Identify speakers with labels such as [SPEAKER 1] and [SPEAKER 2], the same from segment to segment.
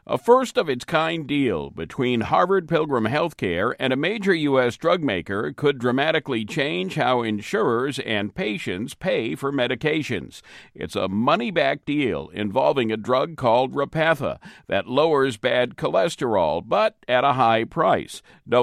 [SPEAKER 1] A first-of-its-kind deal between Harvard Pilgrim Healthcare and a major U.S. drug maker could dramatically change how insurers and patients pay for medications. It's a money-back deal involving a drug called Repatha that lowers bad cholesterol, but at a high price.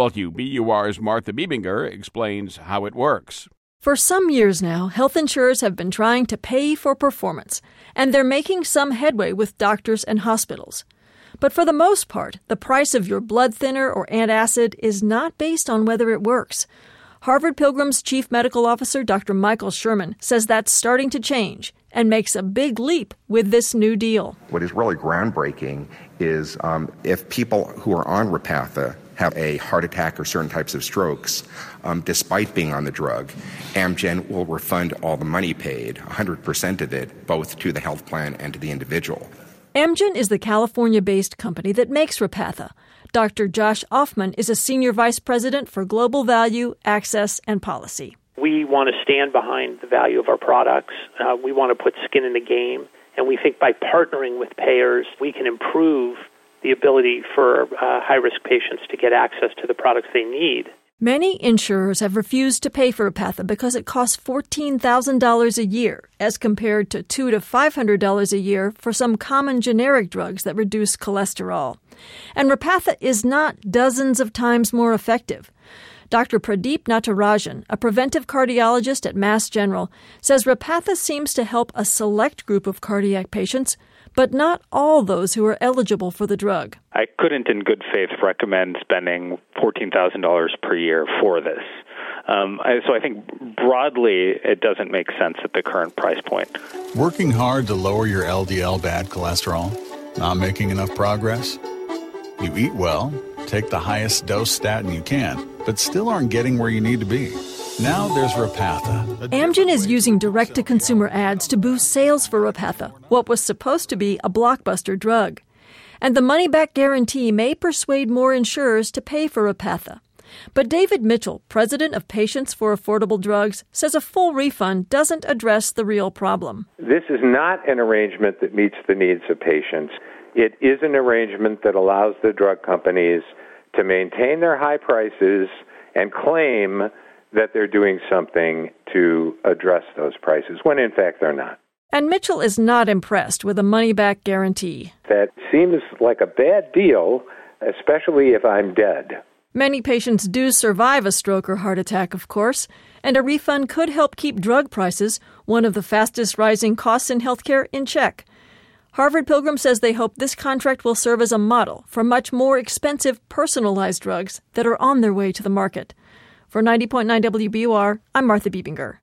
[SPEAKER 1] WBUR's Martha Biebinger explains how it works.
[SPEAKER 2] For some years now, health insurers have been trying to pay for performance, and they're making some headway with doctors and hospitals. But for the most part, the price of your blood thinner or antacid is not based on whether it works. Harvard Pilgrim's chief medical officer, Dr. Michael Sherman, says that's starting to change and makes a big leap with this new deal.
[SPEAKER 3] What is really groundbreaking is if people who are on Repatha have a heart attack or certain types of strokes, despite being on the drug, Amgen will refund all the money paid, 100% of it, both to the health plan and to the individual.
[SPEAKER 2] Amgen is the California-based company that makes Repatha. Dr. Josh Offman is a senior vice president for global value, access, and policy.
[SPEAKER 4] We want to stand behind the value of our products. We want to put skin in the game. And we think by partnering with payers, we can improve the ability for high-risk patients to get access to the products they need.
[SPEAKER 2] Many insurers have refused to pay for Repatha because it costs $14,000 a year, as compared to $200 to $500 a year for some common generic drugs that reduce cholesterol. And Repatha is not dozens of times more effective. Dr. Pradeep Natarajan, a preventive cardiologist at Mass General, says Repatha seems to help a select group of cardiac patients, but not all those who are eligible for the drug.
[SPEAKER 5] I couldn't in good faith recommend spending $14,000 per year for this. So I think broadly it doesn't make sense at the current price point.
[SPEAKER 6] Working hard to lower your LDL bad cholesterol? Not making enough progress? You eat well, take the highest dose statin you can, but still aren't getting where you need to be. Now there's Repatha.
[SPEAKER 2] Amgen is using direct-to-consumer ads to boost sales for Repatha, what was supposed to be a blockbuster drug. And the money-back guarantee may persuade more insurers to pay for Repatha. But David Mitchell, president of Patients for Affordable Drugs, says a full refund doesn't address the real problem.
[SPEAKER 7] This is not an arrangement that meets the needs of patients. It is an arrangement that allows the drug companies to maintain their high prices and claim that they're doing something to address those prices, when in fact they're not.
[SPEAKER 2] And Mitchell is not impressed with a money-back guarantee.
[SPEAKER 7] That seems like a bad deal, especially if I'm dead.
[SPEAKER 2] Many patients do survive a stroke or heart attack, of course, and a refund could help keep drug prices, one of the fastest rising costs in healthcare, in check. Harvard Pilgrim says they hope this contract will serve as a model for much more expensive personalized drugs that are on their way to the market. For 90.9 WBUR, I'm Martha Biebinger.